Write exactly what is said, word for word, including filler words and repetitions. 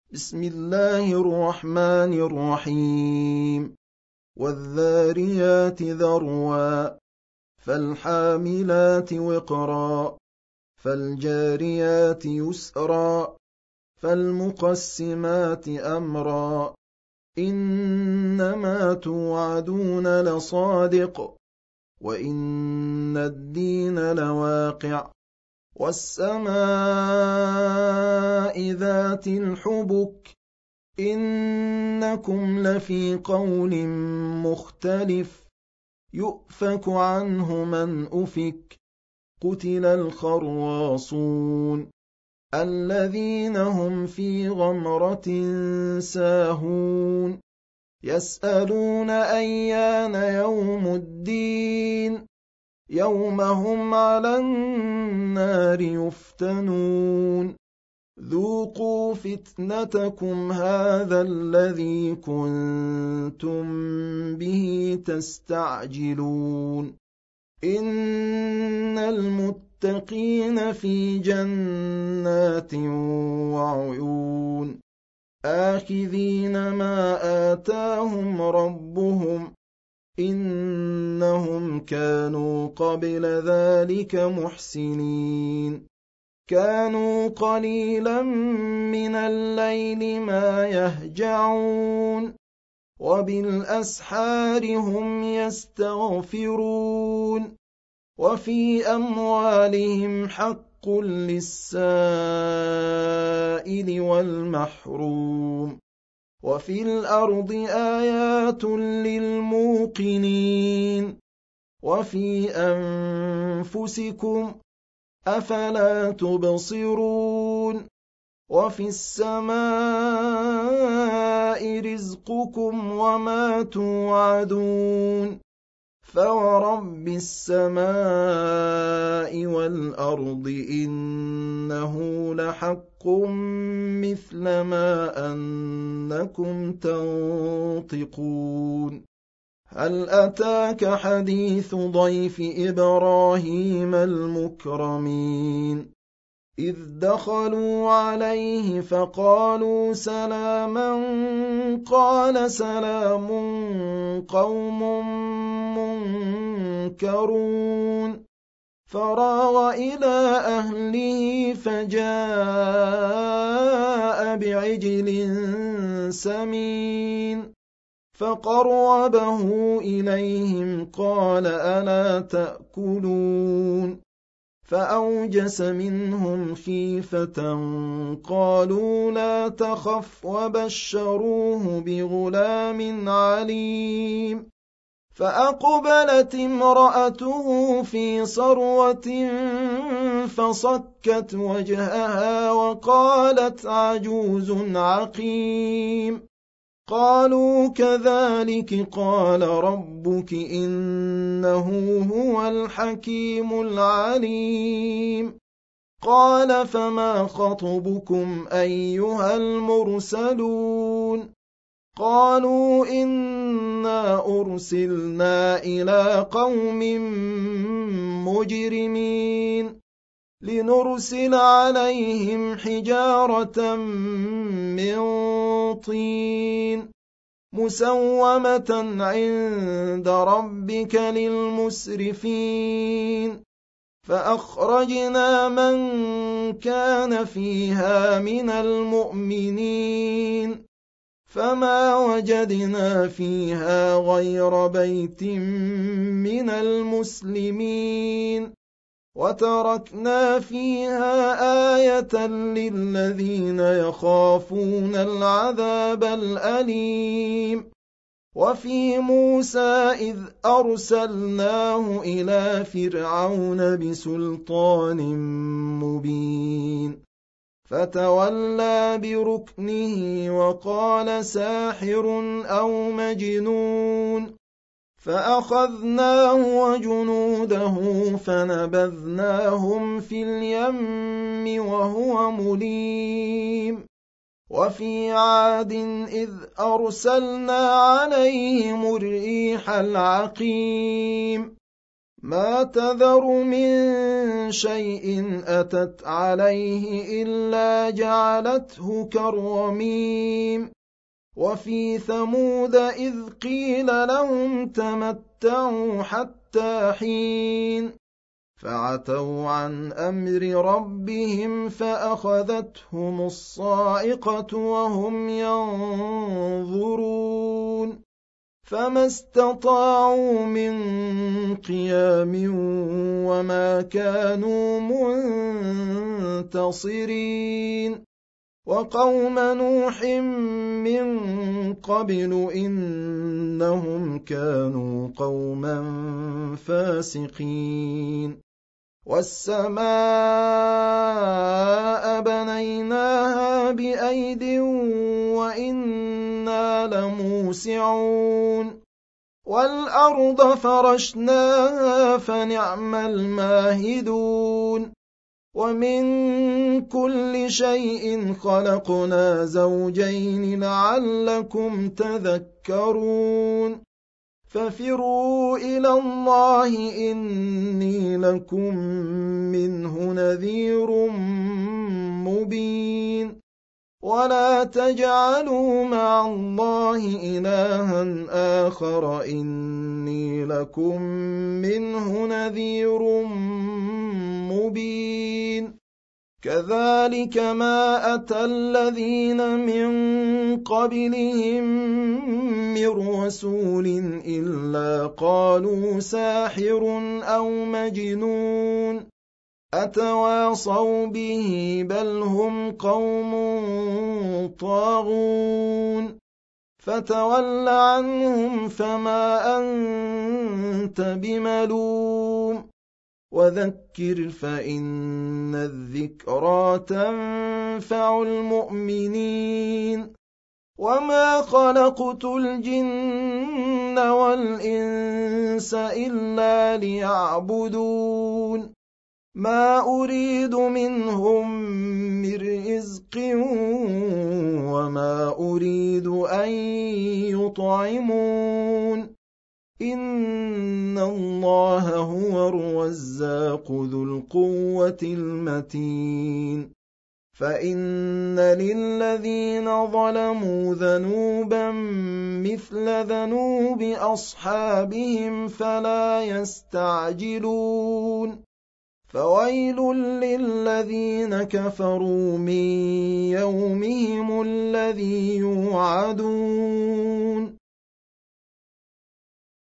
بسم الله الرحمن الرحيم والذاريات ذروا فالحاملات وقرا فالجاريات يسرا فالمقسمات أمرا إنما توعدون لصادق وإن الدين لواقع والسماء ذات الحبك إنكم لفي قول مختلف يؤفك عنه من أفك قتل الخرواصون الذين هم في غمرة ساهون يسألون أيان يوم الدين يوم هم على النار يفتنون ذوقوا فتنتكم هذا الذي كنتم به تستعجلون إن المتقين في جنات وعيون آخذين ما آتاهم ربهم إنهم كانوا قبل ذلك محسنين كانوا قليلا من الليل ما يهجعون وبالأسحار هم يستغفرون وفي أموالهم حق للسائل والمحروم وفي الأرض آيات للموقنين وفي أنفسكم أفلا تبصرون وفي السماء رزقكم وما توعدون فورب السماء والأرض إنه لحق مثل ما أنكم تنطقون هل أتاك حديث ضيف إبراهيم المكرمين إذ دخلوا عليه فقالوا سلاما قال سلام قوم منكرون فراغ إلى أهله فجاء بعجل سمين فقربه إليهم قال ألا تأكلون فأوجس منهم خيفة قالوا لا تخف وبشروه بغلام عليم فأقبلت امرأته في صروة فصكت وجهها وقالت عجوز عقيم قالوا كذلك قال ربك إنه هو الحكيم العليم قال فما خطبكم أيها المرسلون قالوا إنا أرسلنا إلى قوم مجرمين لنرسل عليهم حجارة من طين مسومة عند ربك للمسرفين فأخرجنا من كان فيها من المؤمنين فما وجدنا فيها غير بيت من المسلمين وتركنا فيها آية للذين يخافون العذاب الأليم وفي موسى إذ أرسلناه إلى فرعون بسلطان مبين فتولى بركنه وقال ساحر أو مجنون فأخذناه وجنوده فنبذناهم في اليم وهو مليم وفي عاد إذ أرسلنا عليهم الريح العقيم ما تذر من شيء أتت عليه إلا جعلته كالرميم وفي ثمود إذ قيل لهم تمتعوا حتى حين فعتوا عن أمر ربهم فأخذتهم الصاعقة وهم ينظرون فما استطاعوا من قيام وما كانوا منتصرين وقوم نوح من قبل إنهم كانوا قوما فاسقين والسماء بنيناها بأيد وإنا لموسعون والأرض فرشناها فنعم الماهدون ومن كل شيء خلقنا زوجين لعلكم تذكرون ففروا إلى الله إني لكم منه نذير مبين ولا تجعلوا مع الله إلها آخر إني لكم منه نذير مبين كذلك ما أتى الذين من قبلهم من رسول إلا قالوا ساحر أو مجنون أتواصوا به بل هم قوم طاغون فتول عنهم فما أنت بملوم وذكر فإن الذكرى تنفع المؤمنين وما خلقت الجن والإنس إلا ليعبدون ما أريد منهم من رزق وما أريد أن يطعمون إن الله هو الرزاق ذو القوة المتين فإن للذين ظلموا ذنوبا مثل ذنوب أصحابهم فلا يستعجلون فويل للذين كفروا من يومهم الذي يوعدون